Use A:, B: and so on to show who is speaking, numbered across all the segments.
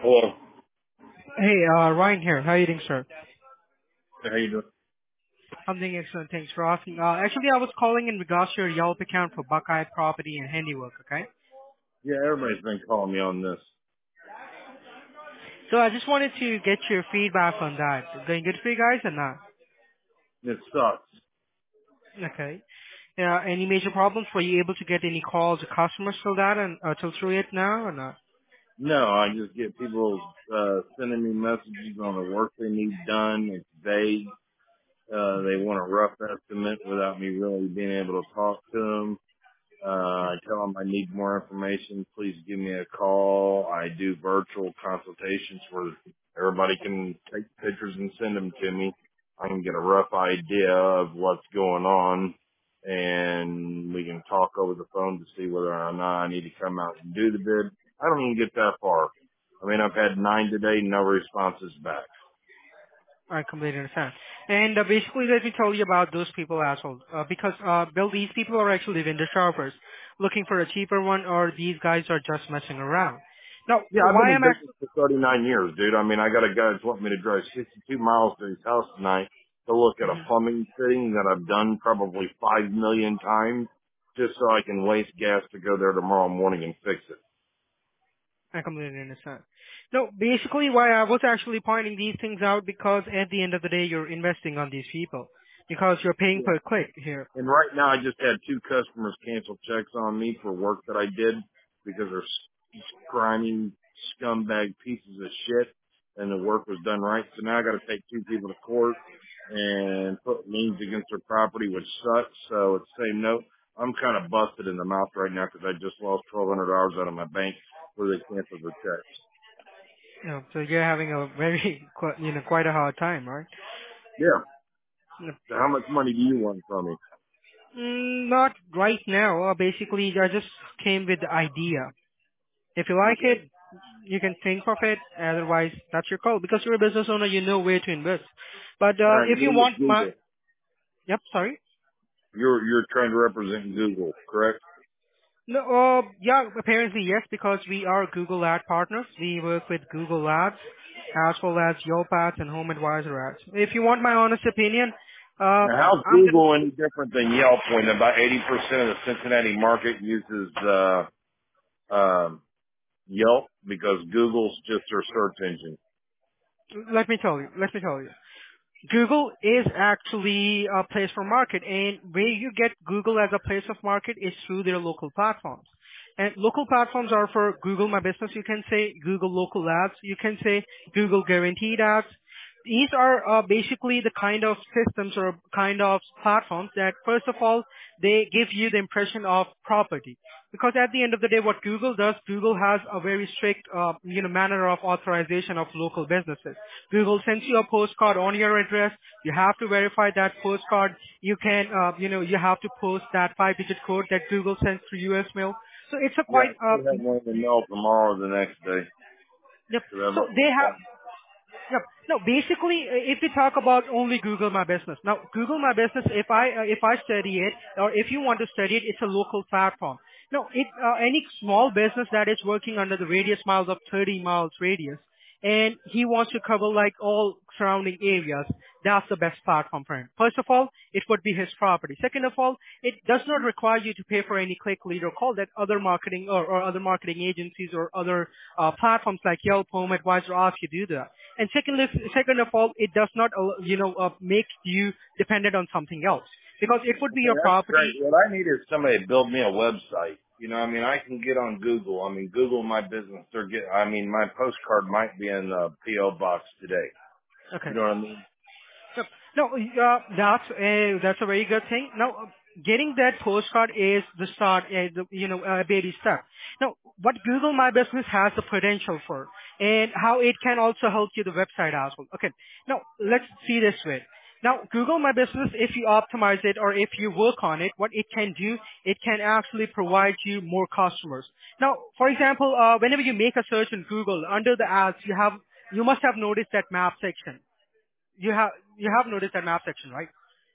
A: Hello.
B: Hey, Ryan here. How are you doing, sir?
A: How you doing?
B: I'm doing excellent. Thanks for asking. Actually, I was calling in regards to your Yelp account for Buckeye Property and Handiwork, okay?
A: Yeah, everybody's been calling me on this.
B: So I just wanted to get your feedback on that. Is it going good for you guys or not?
A: It sucks.
B: Okay. Any major problems? Were you able to get any calls or customers till that and till through it now or not?
A: No, I just get people sending me messages on the work they need done. It's vague. They want a rough estimate without me really being able to talk to them. I tell them I need more information. Please give me a call. I do virtual consultations where everybody can take pictures and send them to me. I can get a rough idea of what's going on, and we can talk over the phone to see whether or not I need to come out and do the bid. I don't even get that far. I mean, I've had 9 today, no responses back.
B: I completely understand. And basically, let me tell you about those people as well. Because, Bill, these people are actually window shoppers looking for a cheaper one, or these guys are just messing around. Now,
A: Yeah, I've been
B: why
A: in
B: I'm
A: business
B: actually,
A: for 39 years, dude. I mean, I got a guy that's wanting me to drive 62 miles to his house tonight to look at a
B: Mhm.
A: plumbing fitting that I've done probably 5 million times just so I can waste gas to go there tomorrow morning and fix it.
B: I completely understand. No, basically, why I was actually pointing these things out because at the end of the day, you're investing on these people because you're paying
A: Yeah.
B: per click here.
A: And right now I just had 2 customers cancel checks on me for work that I did because they're grimy scumbag pieces of shit and the work was done right. So now I got to take 2 people to court and put liens against their property, which sucks. So at the same note, I'm kind of busted in the mouth right now because I just lost $1,200 out of my bank where they canceled the checks.
B: You know, so you're having a very, quite a hard time, right?
A: Yeah. So how much money do you want from me?
B: Not right now. Basically, I just came with the idea. If you like
A: Okay.
B: it, you can think of it. Otherwise, that's your call. Because you're a business owner, you know where to invest. But
A: All right.
B: if you
A: You're with
B: want my,
A: Google.
B: yep, sorry.
A: You're trying to represent Google, correct?
B: No, yeah, apparently yes, because we are Google Ad partners. We work with Google Ads as well as Yelp Ads and Home Advisor Ads. If you want my honest opinion,
A: Now, how's
B: I'm gonna
A: Google any different than Yelp when about 80% of the Cincinnati market uses Yelp because Google's just their search engine?
B: let me tell you. Let me tell you. Google is actually a place for market, and where you get Google as a place of market is through their local platforms. And local platforms are for Google My Business, you can say, Google Local Ads, you can say, Google Guaranteed Ads. These are basically the kind of systems or kind of platforms that, first of all, they give you the impression of property. Because at the end of the day, what Google does, Google has a very strict, manner of authorization of local businesses. Google sends you a postcard on your address. You have to verify that postcard. You can, you have to post that 5-digit code that Google sends through US mail. So it's a
A: Yeah,
B: quite,
A: I should have one in the mail tomorrow or the next day
B: yep.
A: because I've
B: So
A: already
B: they have,
A: done.
B: yep. No, basically, if we talk about only Google My Business. Now, Google My Business, if I study it, or if you want to study it, it's a local platform. No, any small business that is working under the radius miles of 30 miles radius, and he wants to cover like all surrounding areas, that's the best platform for him. First of all, it would be his property. Second of all, it does not require you to pay for any click, lead, or call that other marketing or other marketing agencies or other platforms like Yelp, Home Advisor ask you to do that. And second of all, it does not, make you dependent on something else because it would be
A: Okay,
B: your
A: that's great.
B: property.
A: What I need is somebody to build me a website. You know, I mean, I can get on Google. I mean, Google my business. I mean, my postcard might be in the PO box today.
B: Okay.
A: You know what I mean?
B: Yep. No, that's a very good thing. Now, getting that postcard is the start, baby step. Now, what Google My Business has the potential for, and how it can also help you the website as well. Okay. Now, let's see this way. Now, Google My Business, if you optimize it or if you work on it, what it can do, it can actually provide you more customers. Now, for example, whenever you make a search in Google under the ads, you must have noticed that map section. You have you have noticed that map section, right?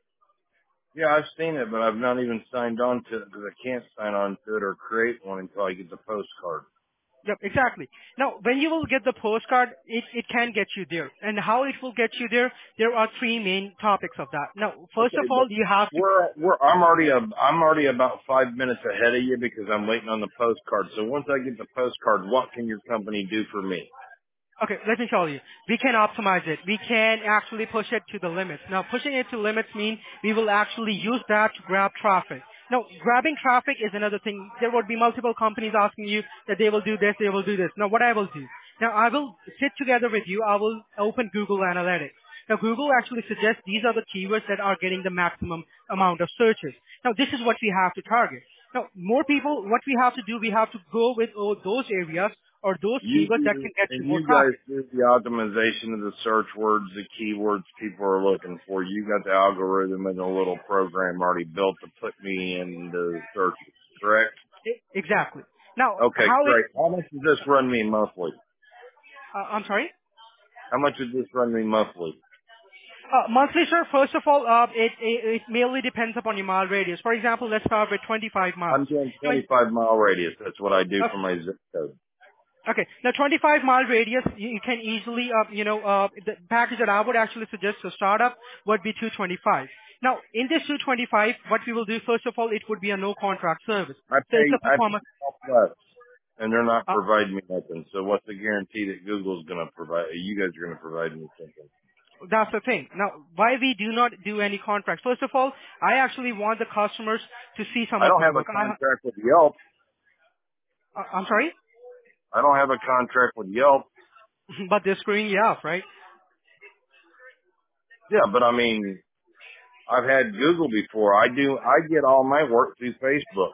A: Yeah, I've seen it, but I've not even signed on to it because I can't sign on to it or create one until I get the postcard.
B: Yep, exactly. Now, when you will get the postcard, it can get you there. And how it will get you there are three main topics of that. Now, first of
A: Okay, but
B: all, you have to.
A: I'm already about 5 minutes ahead of you because I'm waiting on the postcard. So once I get the postcard, what can your company do for me?
B: Okay, let me tell you. We can optimize it. We can actually push it to the limits. Now, pushing it to limits mean we will actually use that to grab traffic. Now, grabbing traffic is another thing. There would be multiple companies asking you that they will do this, they will do this. Now, what I will do? Now, I will sit together with you. I will open Google Analytics. Now, Google actually suggests these are the keywords that are getting the maximum amount of searches. Now, this is what we have to target. Now, more people, what we have to do, we have to go with those areas or those
A: You
B: keywords that
A: do,
B: can get
A: and
B: you more
A: you guys
B: traffic.
A: do the optimization of the search words, the keywords people are looking for. You got the algorithm and a little program already built to put me in the searches, correct?
B: Exactly. Now,
A: Okay,
B: how it,
A: great. How much does this run me monthly?
B: I'm sorry?
A: How much does this run me monthly?
B: Monthly, sir, first of all, it mainly depends upon your mile radius. For example, let's start with 25
A: I'm
B: miles.
A: doing
B: Twen-
A: 25-mile radius. That's what I do
B: uh,
A: for my zip code.
B: okay, now 25 mile radius, you can easily, the package that I would actually suggest to start up would be 225. Now, in this 225, what we will do, first of all, it would be a no contract service. So it's a
A: I pay
B: performance.
A: less, and they're not
B: Uh,
A: providing me nothing. So what's the guarantee that Google's going to provide? You guys are going to provide me something?
B: That's the thing. Now, why we do not do any contracts? First of all, I actually want the customers to see some
A: I
B: of
A: don't
B: my
A: have a
B: work.
A: contract with Yelp.
B: I'm sorry,
A: I don't have a contract with Yelp.
B: but they're screwing you off, right?
A: Yeah, but I mean, I've had Google before. I get all my work through Facebook.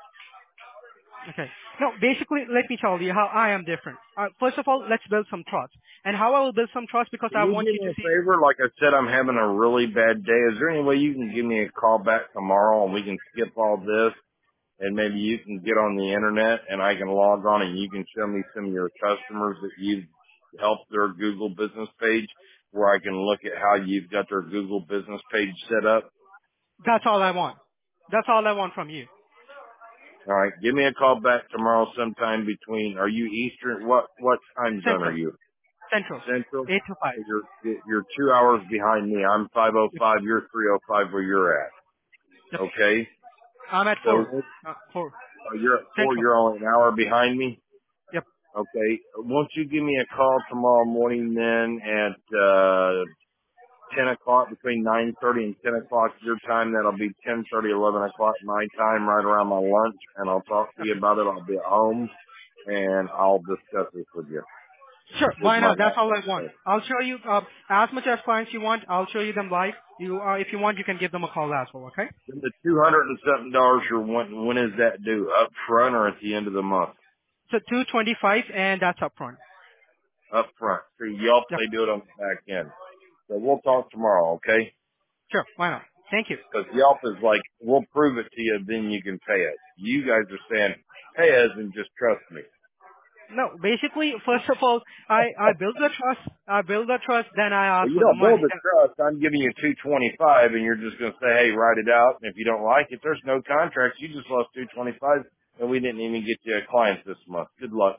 B: Okay. No, basically, let me tell you how I am different. First of all, let's build some trust. And how I will build some trust because
A: Can
B: I
A: you
B: want
A: do
B: you
A: me
B: to
A: a
B: see.
A: favor? Like I said, I'm having a really bad day. Is there any way you can give me a call back tomorrow and we can skip all this and maybe you can get on the internet and I can log on and you can show me some of your customers that you've helped their Google business page where I can look at how you've got their Google business page set up?
B: That's all I want. That's all I want from you.
A: All right. Give me a call back tomorrow sometime between, are you Eastern? What time zone are
B: Central.
A: you?
B: Central.
A: Central?
B: 8 to 5.
A: So you're 2 hours behind me. I'm
B: Yep.
A: 5:05. You're 3:05 where you're at.
B: Yep.
A: Okay.
B: I'm at
A: So
B: 4. 4.
A: you're at 4.
B: Central.
A: You're only an hour behind me.
B: Yep.
A: Okay. Won't you give me a call tomorrow morning then at 10 o'clock between 9:30 and 10 o'clock your time? That'll be 10:30, 11 o'clock my time, right around my lunch, and I'll talk to you
B: Okay.
A: about it. I'll be at home and I'll discuss this with you
B: Sure.
A: with
B: Why
A: my
B: not? That's all I want.
A: office.
B: I'll show you as much as clients you want. I'll show you them live. If you want, you can give them a call as well. Okay.
A: Then the $200 and something you're wanting, when is that due? Up front or at the end of the month?
B: So 225, and that's upfront.
A: Up front. For Yelp,
B: Yep.
A: they do it on the back end. So we'll talk tomorrow, okay?
B: Sure. Why not? Thank you.
A: Because Yelp is like, we'll prove it to you, then you can pay it. You guys are saying, pay us and just trust me.
B: No, basically, first of all, I build the trust. I build the trust, then I
A: Well,
B: ask
A: you
B: for the
A: don't build
B: money.
A: the trust. I'm giving you 225 and you're just going to say, hey, write it out. And if you don't like it, there's no contract. You just lost 225 and we didn't even get you a client this month. Good luck.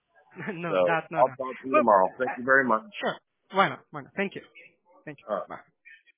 B: No,
A: So
B: that's not.
A: I'll talk to you
B: But
A: tomorrow. Thank you very much.
B: sure. Why not? Why not? Thank you. Thank you. Bye.